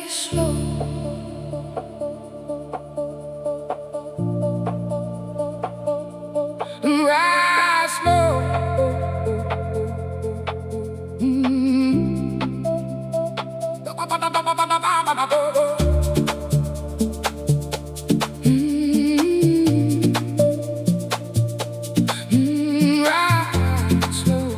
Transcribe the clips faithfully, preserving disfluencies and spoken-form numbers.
rise slow. Rise slow. Mm-hmm. Mm-hmm. Rise slow.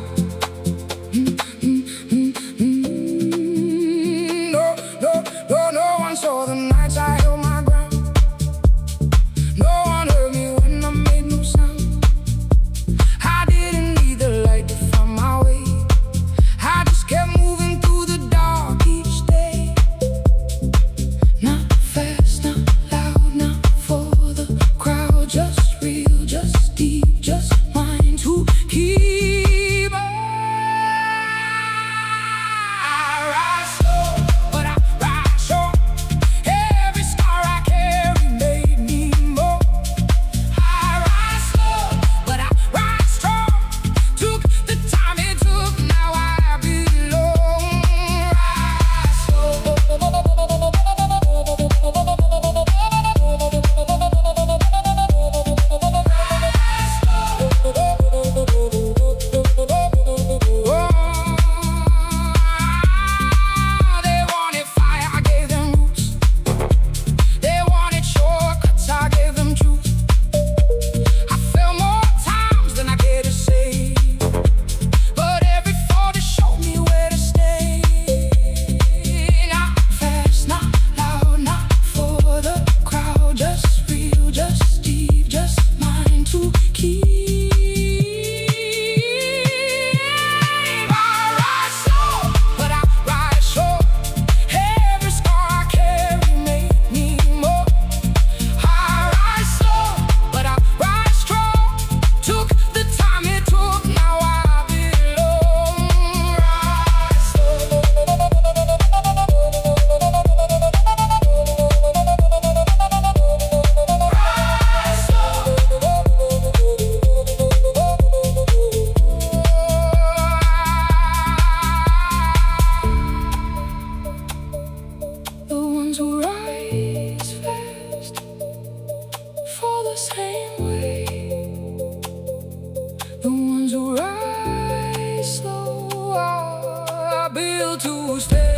Mm-hmm. No, no, no, no one saw the nights I held my ground. No one heard me when I made no sound. I didn't need the light to find my way. I just kept moving through the dark each day. Not fast, not loud, not for the crowd. Just real, just deep, just mine to keep. I rise slow, but I rise sure. Every scar I carry made me more. I rise slow, but I rise strong. Took the time it took, now I belong. Rise slow. Oh, they wanted fire, I gave them roots. They wanted shortcuts, I gave them truth. I fell more times than I cared to say, but every fall just showed me where to stay. Not fast, not loud, not for the crowd. Just real, just deep, just mine to keep. I rise slow, but I rise sure. Every scar I carry made me more. I rise slow, but I rise strong. Took the time it took, now I belong. Rise slow. Rise slow. The ones who rise fast fall the same way. The ones who rise slow are built to stay.